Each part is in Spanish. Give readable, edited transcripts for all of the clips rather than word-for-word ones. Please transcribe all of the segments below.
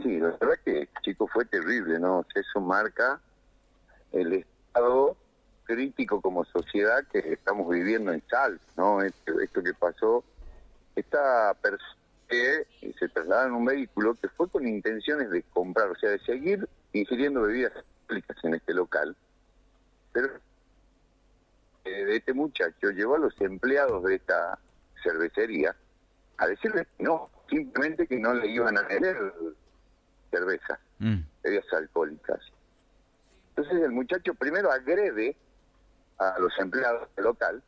Sí, la verdad que, chicos, fue terrible, ¿no? O sea, eso marca el estado crítico como sociedad que estamos viviendo en Salta, ¿no? Esto que pasó, esta persona que se trasladaba en un vehículo que fue con intenciones de comprar, o sea, de seguir ingiriendo bebidas alcohólicas en este local, pero de este muchacho llevó a los empleados de esta cervecería a decirles que no, simplemente que no le iban a vender cerveza, bebidas alcohólicas. Entonces el muchacho primero agrede a los empleados del local,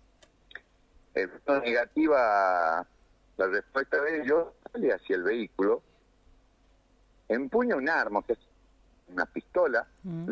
fue negativa la respuesta de ellos, sale hacia el vehículo, empuña un arma, que es una pistola,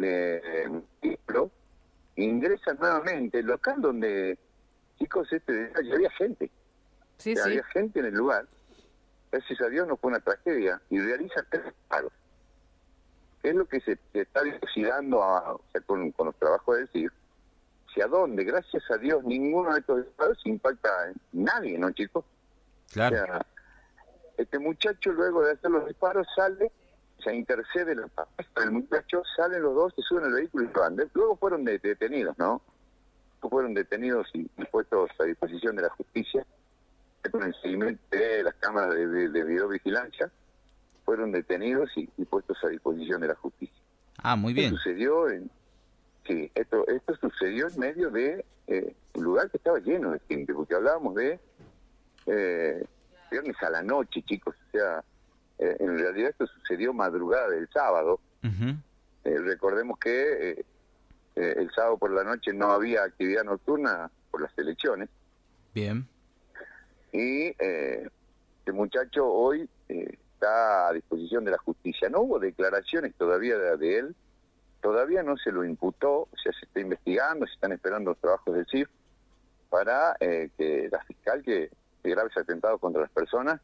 ingresa nuevamente, el local donde, chicos, había gente, Sí, sí. había gente en el lugar, gracias a Dios no fue una tragedia, y realiza 3 disparos. ¿Qué es lo que se está dilucidando con los trabajos de decir? Si a dónde, gracias a Dios, ninguno de estos disparos impacta en nadie, ¿no, chicos? Claro. O sea, este muchacho luego de hacer los disparos sale, se intercede la pareja del muchacho, salen los dos, se suben al vehículo y se van. Luego fueron detenidos, ¿no? Fueron detenidos y puestos a disposición de la justicia, con el seguimiento de las cámaras de videovigilancia, fueron detenidos y puestos a disposición de la justicia. Ah, muy bien. Esto sucedió esto sucedió en medio de un lugar que estaba lleno de gente, porque hablábamos de viernes a la noche, chicos, o sea, en realidad esto sucedió madrugada del sábado. Recordemos que el sábado por la noche no había actividad nocturna por las elecciones. Bien. Y este muchacho hoy está a disposición de la justicia. No hubo declaraciones todavía de él, todavía no se lo imputó, o sea, se está investigando, se están esperando los trabajos del CIF para que la fiscal que de graves atentados contra las personas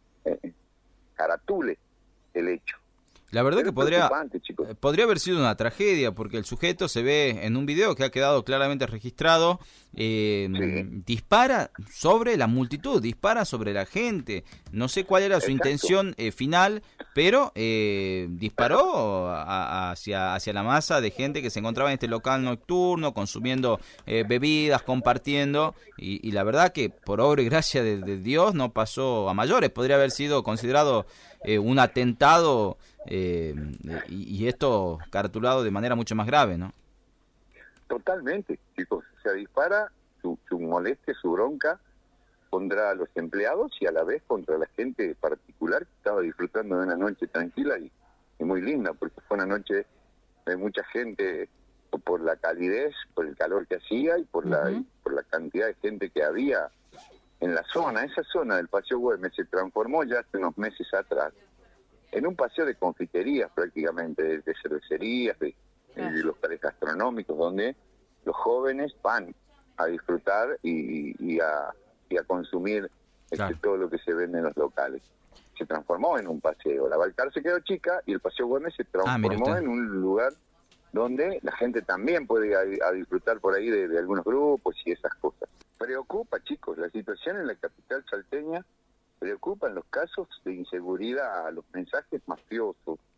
caratule el hecho. La verdad que chicos. podría haber sido una tragedia, porque el sujeto se ve en un video que ha quedado claramente registrado, dispara sobre la multitud, dispara sobre la gente. No sé cuál era su intención final, pero disparó hacia la masa de gente que se encontraba en este local nocturno, consumiendo bebidas, compartiendo, y la verdad que por obra y gracia de Dios no pasó a mayores. Podría haber sido considerado un atentado y esto caratulado de manera mucho más grave, ¿no? Totalmente, chicos. Se dispara su molestia, su bronca contra los empleados y a la vez contra la gente particular que estaba disfrutando de una noche tranquila y muy linda, porque fue una noche de mucha gente por la calidez, por el calor que hacía y por la cantidad de gente que había en la zona. Esa zona del Paseo Güemes se transformó ya hace unos meses atrás en un paseo de confiterías prácticamente, de cervecerías, de locales gastronómicos, donde los jóvenes van a disfrutar y a consumir todo lo que se vende en los locales. Se transformó en un paseo. La Balcar se quedó chica y el Paseo Güemes se transformó en un lugar donde la gente también puede ir a disfrutar por ahí de algunos grupos y esas cosas. Preocupa, chicos, la situación en la capital salteña, preocupan los casos de inseguridad, los mensajes mafiosos,